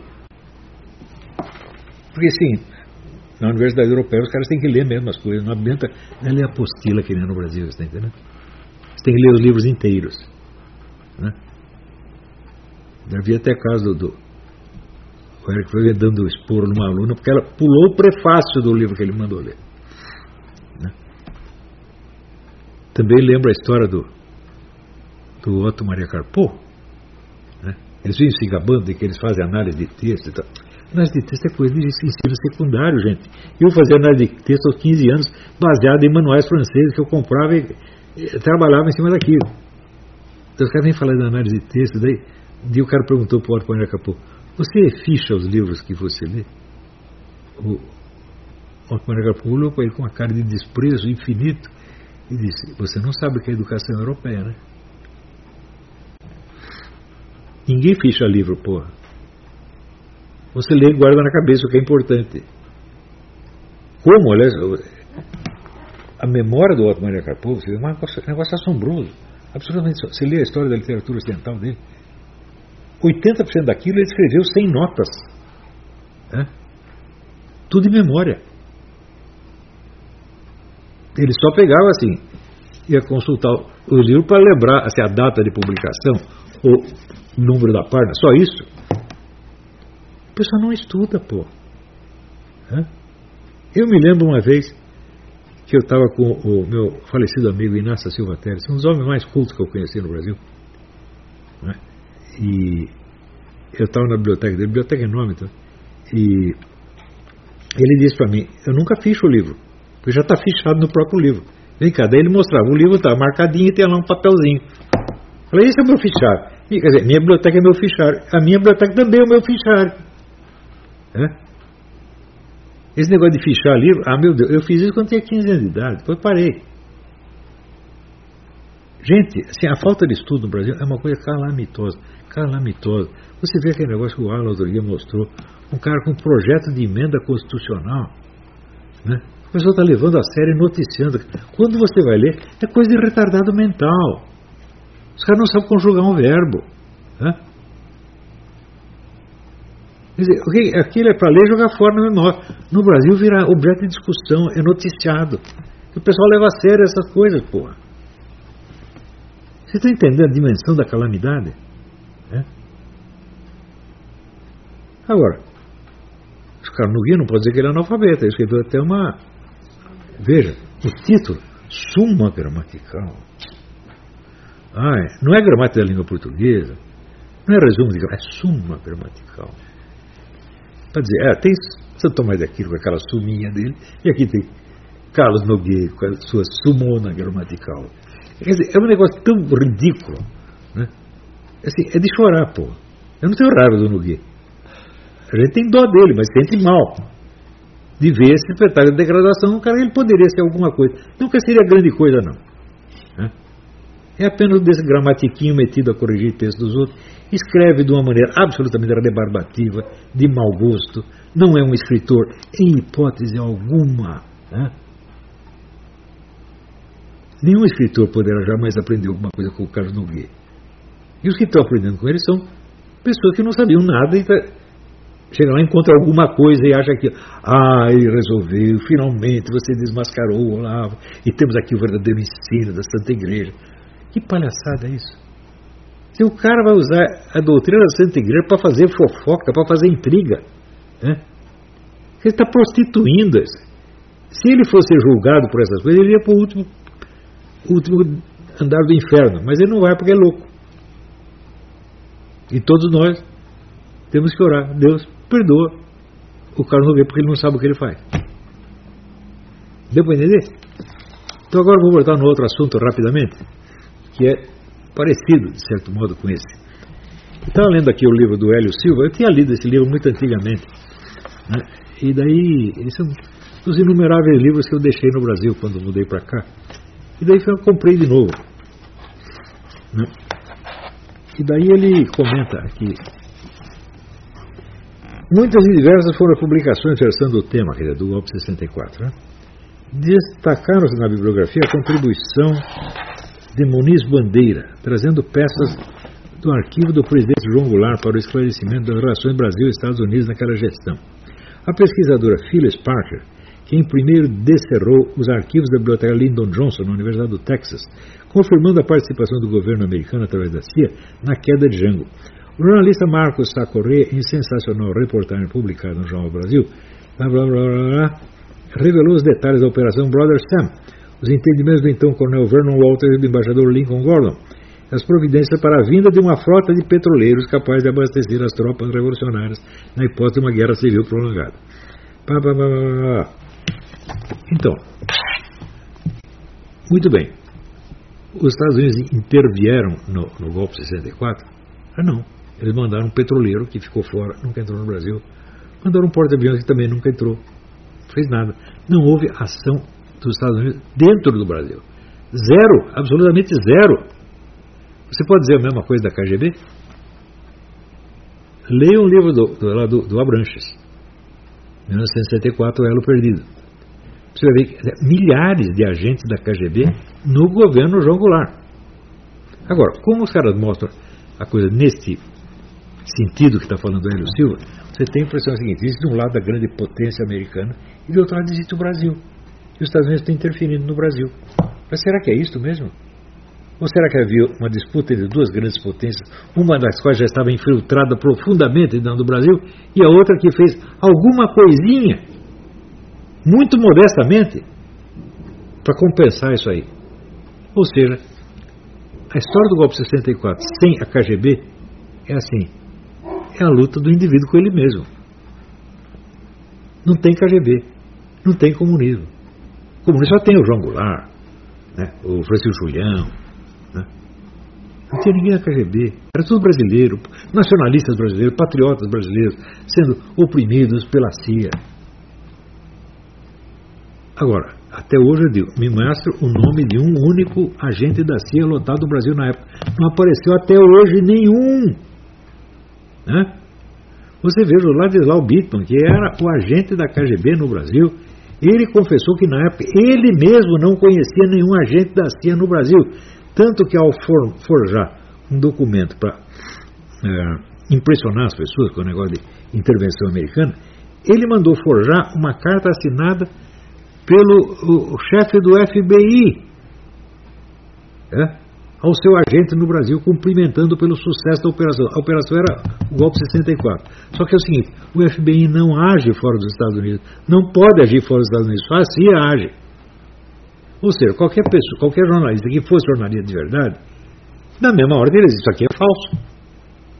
Porque assim, na Universidade Europeia os caras têm que ler mesmo as coisas, não adianta ler a apostila que nem no Brasil, você está entendendo? Você tem que ler os livros inteiros. Né? Havia até caso do, do o Eric foi dando esporro numa aluna porque ela pulou o prefácio do livro que ele mandou ler. Também lembro a história do, do Otto Maria Carpo. Né? Eles vêm se gabando de que eles fazem análise de texto e tal. Análise de texto é coisa de ensino secundário, gente. Eu fazia análise de texto aos quinze anos, baseado em manuais franceses que eu comprava e, e trabalhava em cima daquilo. Então os caras vêm falar de análise de texto, daí um dia o cara perguntou para o Otto Maria Carpo: você ficha os livros que você lê? O Otto Maria Carpo olhou para ele com uma cara de desprezo infinito e disse: você não sabe o que é educação europeia, né? Ninguém ficha livro, porra. Você lê e guarda na cabeça o que é importante. Como, aliás, a memória do Otto Maria Carpo é um negócio, um negócio assombroso. Absolutamente. Você lê a história da literatura ocidental dele, oitenta por cento daquilo ele escreveu sem notas. Né? Tudo em memória. Ele só pegava assim, ia consultar o livro para lembrar assim, a data de publicação, o número da página, só isso. O pessoal não estuda, pô. Hã? Eu me lembro uma vez que eu estava com o meu falecido amigo Inácio Silva Teres, um dos homens mais cultos que eu conheci no Brasil. Né? E eu estava na biblioteca dele, biblioteca enorme, então, e ele disse para mim: eu nunca ficho o livro, porque já está fichado no próprio livro. Vem cá, daí ele mostrava, o livro está marcadinho e tem lá um papelzinho. Eu falei: esse é o meu fichário. E, quer dizer, minha biblioteca é meu fichário, a minha biblioteca também é o meu fichário. É? Esse negócio de fichar livro, ah meu Deus, eu fiz isso quando tinha quinze anos de idade, depois parei. Gente, assim, a falta de estudo no Brasil é uma coisa calamitosa, calamitosa. Você vê aquele negócio que o Alan outro dia mostrou, um cara com um projeto de emenda constitucional, né? A pessoa está levando a sério e noticiando. Quando você vai ler, é coisa de retardado mental. Os caras não sabem conjugar um verbo. Né? Quer dizer, aquilo é para ler e jogar fora na memória. No Brasil vira objeto de discussão, é noticiado. O pessoal leva a sério essas coisas, porra. Você está entendendo a dimensão da calamidade? É? Agora, os caras no guia não pode dizer que ele é analfabeta. Ele escreveu até uma... Veja, o título, Suma Gramatical. Ah, não é gramática da língua portuguesa. Não é resumo de gramática, é suma gramatical. Para dizer, é, tem Santo Tomás de Aquino com aquela suminha dele, e aqui tem Carlos Nogueira com a sua sumona gramatical. Quer dizer, é um negócio tão ridículo, né? Assim, é de chorar, pô. Eu não tenho raiva do Nogueira. A gente tem dó dele, mas sente mal de ver esse espetáculo de degradação. O cara, ele poderia ser alguma coisa. Nunca seria grande coisa, não. Né? É apenas desse gramatiquinho metido a corrigir texto dos outros. Escreve de uma maneira absolutamente rebarbativa, de mau gosto. Não é um escritor, em hipótese alguma. Né? Nenhum escritor poderá jamais aprender alguma coisa com o Carlos Nogueira. E os que estão aprendendo com ele são pessoas que não sabiam nada e tá, chega lá, encontra alguma coisa e acha que, ah, ele resolveu, finalmente você desmascarou o Olavo e temos aqui o verdadeiro ensino da Santa Igreja. Que palhaçada é isso? Se o cara vai usar a doutrina da Santa Igreja para fazer fofoca, para fazer intriga, né? Ele está prostituindo. Se ele fosse julgado por essas coisas, ele ia para o último, último andar do inferno, mas ele não vai porque é louco. E todos nós temos que orar. Deus perdoa o Carlos Nogueira porque ele não sabe o que ele faz. Deu para entender? Então agora vou voltar no outro assunto rapidamente, que é parecido, de certo modo, com esse. Estava lendo aqui o livro do Hélio Silva. Eu tinha lido esse livro muito antigamente, né? E daí, esses são os inumeráveis livros que eu deixei no Brasil quando mudei para cá. E daí eu comprei de novo, né? E daí ele comenta aqui: muitas e diversas foram as publicações versando o tema, quer dizer, do golpe sessenta e quatro. Né? Destacaram-se na bibliografia a contribuição de Muniz Bandeira, trazendo peças do arquivo do presidente João Goulart para o esclarecimento das relações Brasil-Estados Unidos naquela gestão. A pesquisadora Phyllis Parker, quem primeiro descerrou os arquivos da biblioteca Lyndon Johnson na Universidade do Texas, confirmando a participação do governo americano através da C I A na queda de Jango. O jornalista Marcos Sacoré, em sensacional reportagem publicada no Jornal Brasil, blá, blá, blá, blá, revelou os detalhes da Operação Brother Sam, os entendimentos do então coronel Vernon Walters e do embaixador Lincoln Gordon, as providências para a vinda de uma frota de petroleiros capaz de abastecer as tropas revolucionárias na hipótese de uma guerra civil prolongada. Pá, pá, pá, pá, pá. Então, muito bem. Os Estados Unidos intervieram no, no golpe de sessenta e quatro? Ah, não. Eles mandaram um petroleiro que ficou fora, nunca entrou no Brasil. Mandaram um porta-aviões que também nunca entrou. Não fez nada. Não houve ação dos Estados Unidos dentro do Brasil. Zero. Absolutamente zero. Você pode dizer a mesma coisa da K G B? Leia um livro do, do, do, do Abranches, mil novecentos e sessenta e quatro, O Elo Perdido. Você vai ver que milhares de agentes da K G B no governo João Goulart. Agora, como os caras mostram a coisa neste sentido que está falando o Hélio Silva, você tem a impressão seguinte: existe de um lado a grande potência americana e do outro lado existe o Brasil. E os Estados Unidos estão interferindo no Brasil. Mas será que é isto mesmo? Ou será que havia uma disputa entre duas grandes potências, uma das quais já estava infiltrada profundamente dentro do Brasil e a outra que fez alguma coisinha, muito modestamente, para compensar isso aí? Ou seja, a história do golpe de sessenta e quatro sem a K G B é assim: é a luta do indivíduo com ele mesmo. Não tem K G B, não tem comunismo. O comunismo só tem o João Goulart, né, o Francisco Julião, né? Não tinha ninguém na K G B. Era tudo brasileiro, nacionalistas brasileiros, patriotas brasileiros, sendo oprimidos pela C I A. Agora, até hoje eu digo, me mostra o nome de um único agente da C I A lotado no Brasil na época. Não apareceu até hoje nenhum, né? Você veja o Ladislau Bittman, que era o agente da K G B no Brasil. Ele confessou que na época ele mesmo não conhecia nenhum agente da C I A no Brasil. Tanto que ao for, forjar um documento para é, impressionar as pessoas com o negócio de intervenção americana, ele mandou forjar uma carta assinada pelo o, o chefe do F B I, é, ao seu agente no Brasil, cumprimentando pelo sucesso da operação. A operação era o golpe de sessenta e quatro. Só que é o seguinte: o F B I não age fora dos Estados Unidos, não pode agir fora dos Estados Unidos, só a C I A age. Ou seja, qualquer pessoa, qualquer jornalista que fosse jornalista de verdade, na mesma hora ele diz: isso aqui é falso.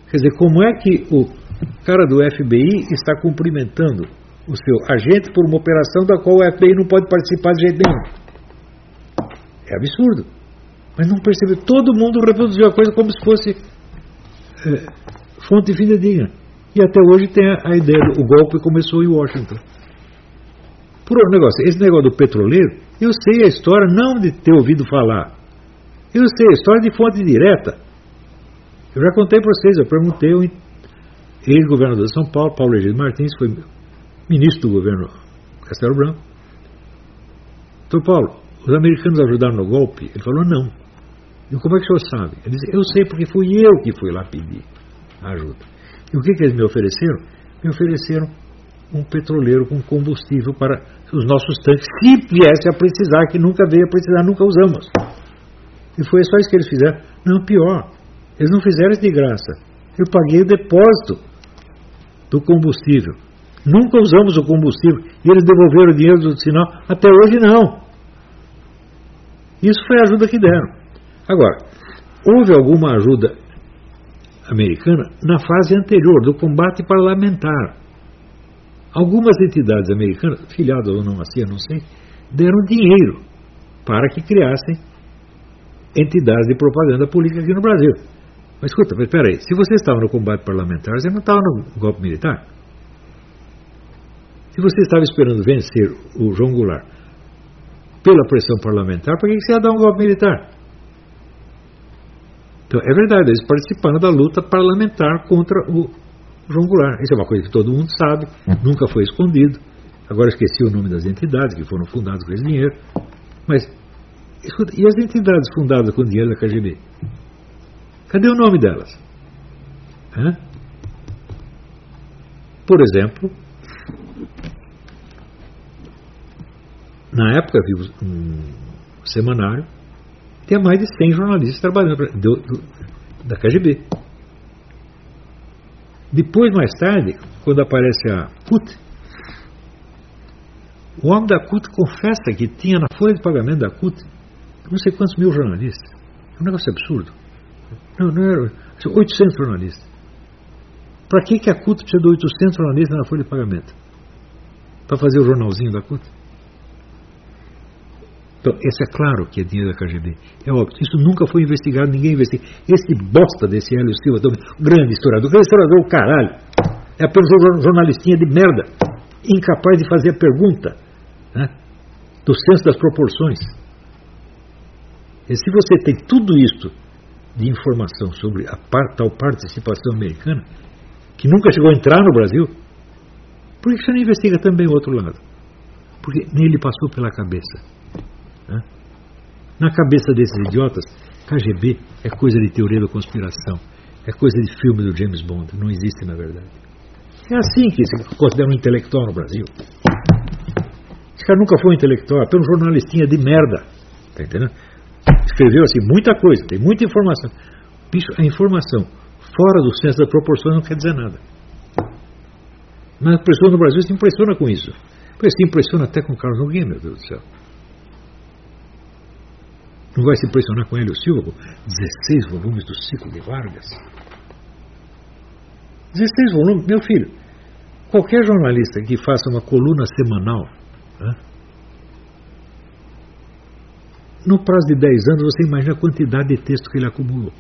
Quer dizer, como é que o cara do F B I está cumprimentando o seu agente por uma operação da qual o F B I não pode participar de jeito nenhum? É absurdo. Mas não percebeu. Todo mundo reproduziu a coisa como se fosse é, fonte fidedigna. E até hoje tem a, a ideia do o golpe começou em Washington. Por outro negócio, esse negócio do petroleiro, eu sei a história não de ter ouvido falar. Eu sei a história de fonte direta. Eu já contei para vocês, eu perguntei ao ex-governador de São Paulo, Paulo Egídio Martins, foi ministro do governo Castelo Branco. Doutor Paulo, os americanos ajudaram no golpe? Ele falou, não. E como é que o senhor sabe? Ele disse, eu sei porque fui eu que fui lá pedir ajuda. E o que, que eles me ofereceram? Me ofereceram um petroleiro com combustível para os nossos tanques, se viesse a precisar, que nunca veio a precisar, nunca usamos. E foi só isso que eles fizeram. Não, pior, eles não fizeram isso de graça. Eu paguei o depósito do combustível. Nunca usamos o combustível. E eles devolveram o dinheiro do sinal. Até hoje não. Isso foi a ajuda que deram. Agora, houve alguma ajuda americana na fase anterior, do combate parlamentar. Algumas entidades americanas, filiadas ou não assim, eu não sei, deram dinheiro para que criassem entidades de propaganda política aqui no Brasil. Mas escuta, mas espera aí, se você estava no combate parlamentar, você não estava no golpe militar? Se você estava esperando vencer o João Goulart pela pressão parlamentar, por que você ia dar um golpe militar? Então, é verdade, eles participaram da luta parlamentar contra o João Goulart. Isso é uma coisa que todo mundo sabe, nunca foi escondido. Agora esqueci o nome das entidades que foram fundadas com esse dinheiro. Mas, escuta, e as entidades fundadas com o dinheiro da K G B? Cadê o nome delas? Hã? Por exemplo, na época havia um semanário, tinha mais de cem jornalistas trabalhando pra, do, do, da K G B. Depois, mais tarde, quando aparece a C U T, o homem da C U T confessa que tinha na folha de pagamento da C U T não sei quantos mil jornalistas. É um negócio absurdo. Não, não era oitocentos jornalistas. Para que, que a C U T precisa de oitocentos jornalistas na folha de pagamento? Para fazer o jornalzinho da C U T? Então, esse é claro que é dinheiro da K G B. É óbvio, isso nunca foi investigado, ninguém investiga. Esse bosta desse Hélio Silva, também, grande historiador, grande historiador, o caralho, é apenas um jornalistinha de merda, incapaz de fazer a pergunta, né, do senso das proporções. E se você tem tudo isso de informação sobre a tal participação americana, que nunca chegou a entrar no Brasil, por que você não investiga também o outro lado? Porque nele passou pela cabeça. Na cabeça desses idiotas, K G B é coisa de teoria da conspiração, é coisa de filme do James Bond, não existe na verdade. É assim que se considera um intelectual no Brasil. Esse cara nunca foi um intelectual, apenas um jornalistinha de merda, tá entendendo? Escreveu assim muita coisa, tem muita informação. Bicho, a informação fora do senso da proporção não quer dizer nada. Mas a pessoa no Brasil se impressiona com isso. Se impressiona até com Carlos Nogueira, meu Deus do céu. Não vai se impressionar com Hélio Silva, com dezesseis volumes do Ciclo de Vargas? dezesseis volumes, meu filho. Qualquer jornalista que faça uma coluna semanal, né, no prazo de dez anos, você imagina a quantidade de texto que ele acumulou.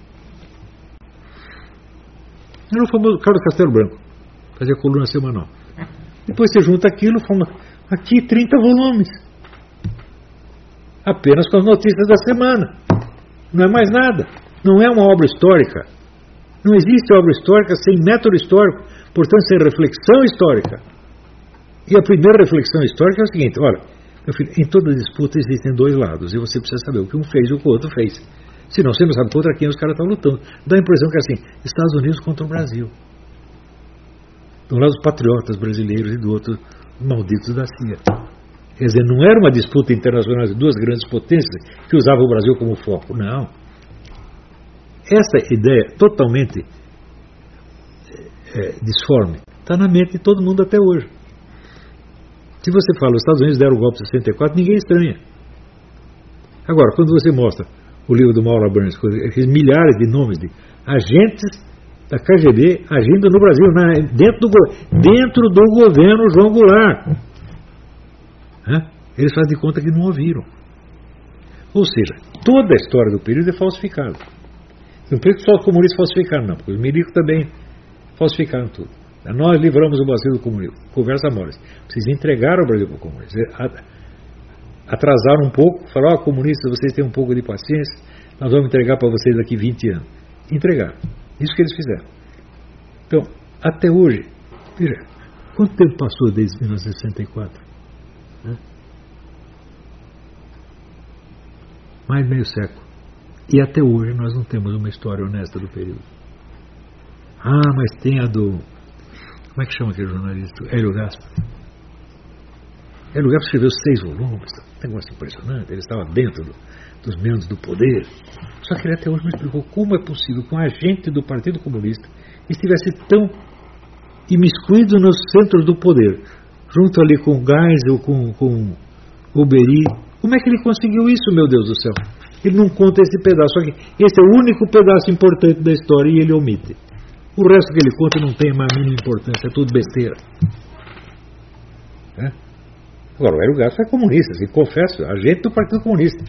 Era o famoso Carlos Castelo Branco, fazia coluna semanal. Depois você junta aquilo, fala, aqui trinta volumes. Apenas com as notícias da semana. Não é mais nada. Não é uma obra histórica. Não existe obra histórica sem método histórico, portanto sem reflexão histórica. E a primeira reflexão histórica é o seguinte, olha, meu filho, em toda disputa existem dois lados, e você precisa saber o que um fez e o que o outro fez. Senão você não sabe contra quem os caras estão lutando. Dá a impressão que é assim, Estados Unidos contra o Brasil. De um lado os patriotas brasileiros e do outro os malditos da C I A. Quer dizer, não era uma disputa internacional de duas grandes potências que usavam o Brasil como foco, não. Essa ideia totalmente é, disforme está na mente de todo mundo até hoje. Se você fala, os Estados Unidos deram o golpe de sessenta e quatro, ninguém estranha. Agora, quando você mostra o livro do Mauro Burns, aqueles milhares de nomes de agentes da K G B agindo no Brasil, na, dentro, do, dentro do governo João Goulart. Hã? Eles fazem de conta que não ouviram. Ou seja, toda a história do período é falsificada. Não penso que só os comunistas falsificaram, não, porque os milicos também falsificaram tudo. Nós livramos o Brasil do comunismo. Conversa mole. Vocês entregaram o Brasil para o comunismo. Atrasaram um pouco, falaram, ó, comunistas, vocês têm um pouco de paciência, nós vamos entregar para vocês daqui vinte anos. Entregaram. Isso que eles fizeram. Então, até hoje, veja, quanto tempo passou desde mil novecentos e sessenta e quatro? Né? Mais de meio século. E até hoje nós não temos uma história honesta do período. Ah, mas tem a do... Como é que chama aquele jornalista? Hélio Gaspar. Hélio Gaspar escreveu seis volumes, um negócio impressionante, ele estava dentro do, dos membros do poder. Só que ele até hoje me explicou como é possível que um agente do Partido Comunista estivesse tão imiscuído nos centros do poder, junto ali com Geisel, com, com o Beri. Como é que ele conseguiu isso, meu Deus do céu? Ele não conta esse pedaço, só que esse é o único pedaço importante da história e ele omite. O resto que ele conta não tem a mínima importância, é tudo besteira. É? Agora, o Hélio Gaspar é comunista, se confesso, agente do Partido Comunista.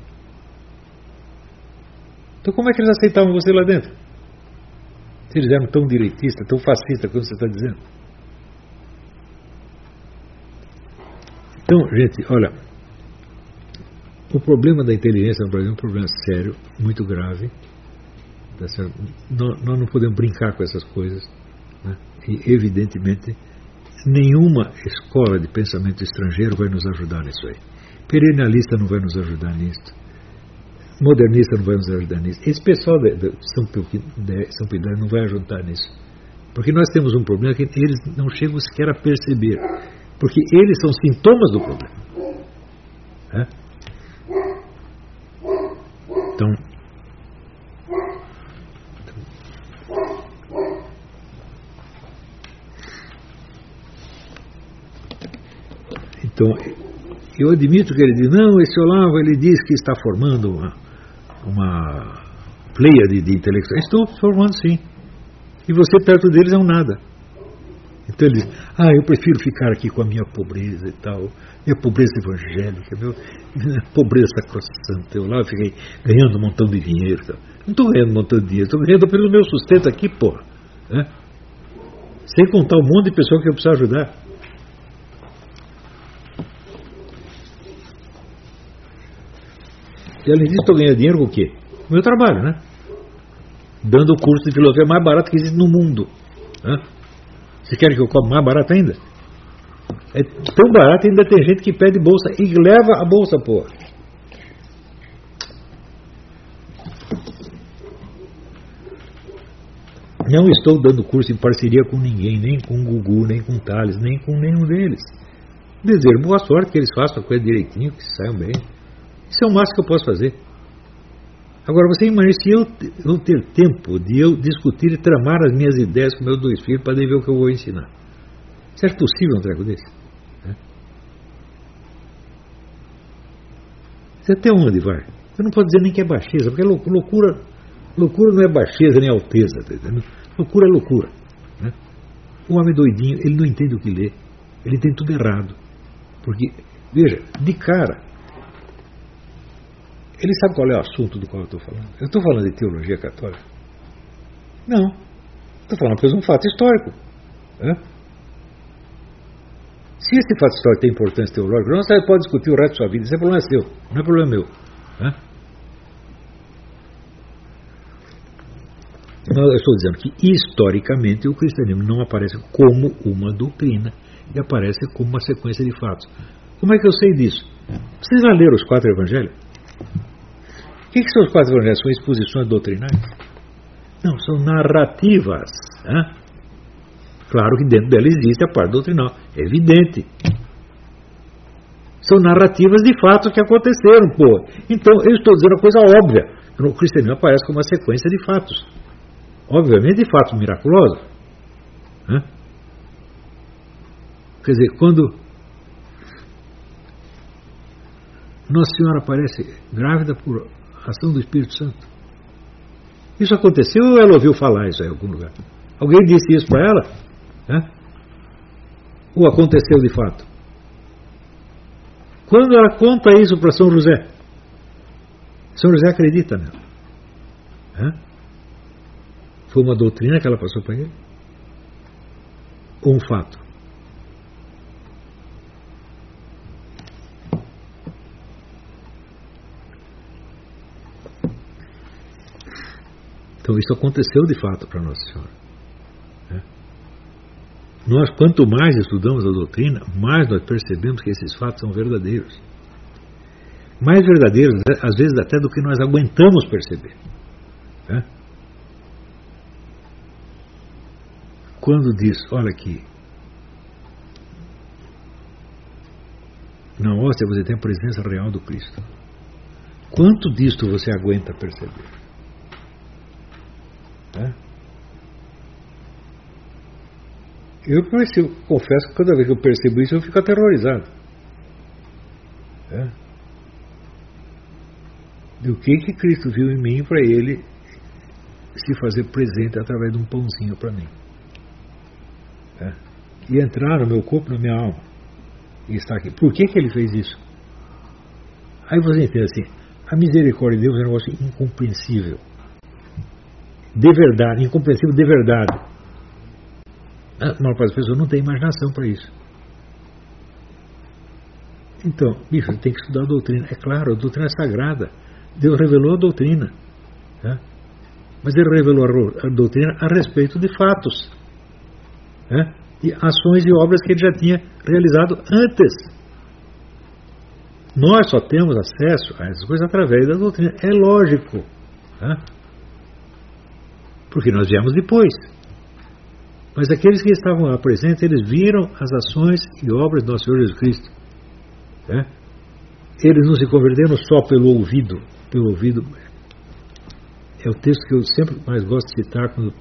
Então como é que eles aceitavam você lá dentro? Se eles eram tão direitistas, tão fascistas, como você está dizendo. Então, gente, olha, o problema da inteligência no Brasil é um problema sério, muito grave. Tá certo? Nós, nós não podemos brincar com essas coisas, né? E, evidentemente, nenhuma escola de pensamento estrangeiro vai nos ajudar nisso aí. Perennialista não vai nos ajudar nisso. Modernista não vai nos ajudar nisso. Esse pessoal de, de São Pedro não vai ajudar nisso. Porque nós temos um problema que eles não chegam sequer a perceber. Porque eles são sintomas do problema. É? Então, então, eu admito que ele diz, não, esse Olavo, ele diz que está formando uma, uma pleiade de intelectuais. Estou formando, sim. E você perto deles é um nada. Então ele diz, ah, eu prefiro ficar aqui com a minha pobreza e tal, minha pobreza evangélica, meu, minha pobreza sacrossanta. Eu lá fiquei ganhando um montão de dinheiro. Tal. Não estou ganhando um montão de dinheiro, estou ganhando pelo meu sustento aqui, porra. Né? Sem contar um monte de pessoas que eu preciso ajudar. E além disso, estou ganhando dinheiro com o quê? Com o meu trabalho, né? Dando o curso de filosofia mais barato que existe no mundo. Né? Vocês querem que eu cobre mais barato ainda? É tão barato ainda tem gente que pede bolsa e leva a bolsa, pô. Não estou dando curso em parceria com ninguém, nem com o Gugu, nem com o Thales, nem com nenhum deles. Desejo boa sorte, que eles façam a coisa direitinho, que saiam bem. Isso é o máximo que eu posso fazer. Agora, você imagina se eu, eu ter tempo de eu discutir e tramar as minhas ideias com meus dois filhos para ver o que eu vou ensinar. Você acha possível um treco desse? É? Você até onde vai? Eu não posso dizer nem que é baixeza, porque loucura, loucura não é baixeza nem alteza. Tá entendendo? Loucura é loucura. Né? O homem doidinho, ele não entende o que lê. Ele tem tudo errado. Porque, veja, de cara, ele sabe qual é o assunto do qual eu estou falando? Eu estou falando de teologia católica? Não. Estou falando de um fato histórico. É? Se esse fato histórico tem importância teológica, não, você pode discutir o resto da sua vida. Isso é problema seu, não é problema meu. É? Então, eu estou dizendo que, historicamente, o cristianismo não aparece como uma doutrina, ele aparece como uma sequência de fatos. Como é que eu sei disso? Vocês já leram os quatro evangelhos? O que, que são os quatro evangelhos? São exposições doutrinárias? Não, são narrativas. Hein? Claro que dentro dela existe a parte doutrinal. É evidente. São narrativas de fatos que aconteceram, pô. Então, eu estou dizendo uma coisa óbvia. O cristianismo aparece como uma sequência de fatos. Obviamente, de fatos miraculosos. Hein? Quer dizer, quando Nossa Senhora aparece grávida por ação do Espírito Santo, Isso aconteceu ou ela ouviu falar isso em algum lugar? Alguém disse isso para ela? Né? Ou aconteceu de fato? Quando ela conta isso para São José, São José acredita nela. Né? Foi uma doutrina que ela passou para ele? Ou um fato? Então isso aconteceu de fato para Nossa Senhora. Né? Nós, quanto mais estudamos a doutrina, mais nós percebemos que esses fatos são verdadeiros. Mais verdadeiros, às vezes, até do que nós aguentamos perceber. Né? Quando diz, olha aqui, na hóstia você tem a presença real do Cristo. Quanto disto você aguenta perceber? É? Eu confesso que cada vez que eu percebo isso eu fico aterrorizado. É? Do que que Cristo viu em mim para ele se fazer presente através de um pãozinho para mim. É? E entrar no meu corpo, na minha alma e estar aqui. Por que que ele fez isso? Aí você entende assim, a misericórdia de Deus é um negócio incompreensível. De verdade, incompreensível de verdade. A maior parte das pessoas não tem imaginação para isso. Então, bicho, tem que estudar a doutrina. É claro, a doutrina é sagrada. Deus revelou a doutrina. Né? Mas ele revelou a doutrina a respeito de fatos. Né? E ações e obras que ele já tinha realizado antes. Nós só temos acesso a essas coisas através da doutrina. É lógico. Né? Porque nós viemos depois. Mas aqueles que estavam lá presentes, eles viram as ações e obras do nosso Senhor Jesus Cristo. Né? Eles não se converteram só pelo ouvido. Pelo ouvido. É o texto que eu sempre mais gosto de citar quando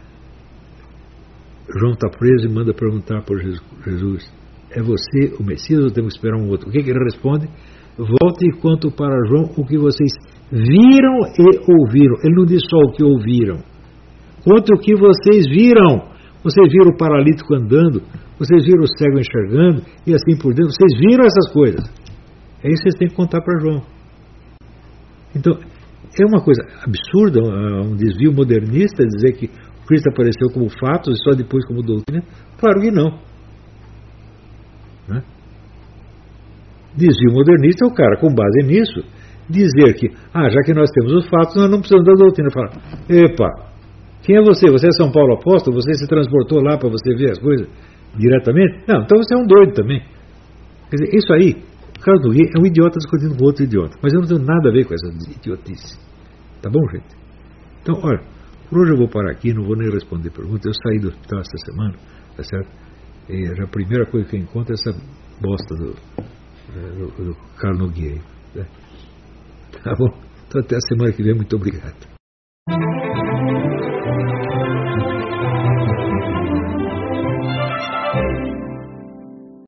João está preso e manda perguntar por Jesus: é você o Messias ou temos que esperar um outro? O que, que ele responde? Volte e conto para João o que vocês viram e ouviram. Ele não diz só o que ouviram. Conte o que vocês viram. Vocês viram o paralítico andando, vocês viram o cego enxergando e assim por diante. Vocês viram essas coisas. É isso que vocês têm que contar para João. Então, é uma coisa absurda, um desvio modernista dizer que o Cristo apareceu como fatos e só depois como doutrina. Claro que não. Né? Desvio modernista é o cara, com base nisso, dizer que, ah, já que nós temos os fatos, nós não precisamos da doutrina. Falar, epa, quem é você? Você é São Paulo Apóstolo? Você se transportou lá para você ver as coisas diretamente? Não, então você é um doido também. Quer dizer, isso aí, o Carlos Nogueira é um idiota discutindo com outro idiota. Mas eu não tenho nada a ver com essa idiotice. Tá bom, gente? Então, olha, por hoje eu vou parar aqui, não vou nem responder perguntas. Eu saí do hospital essa semana, tá certo? E a primeira coisa que eu encontro é essa bosta do, do, do Carlos Nogueira. Né? Tá bom? Então até a semana que vem, muito obrigado.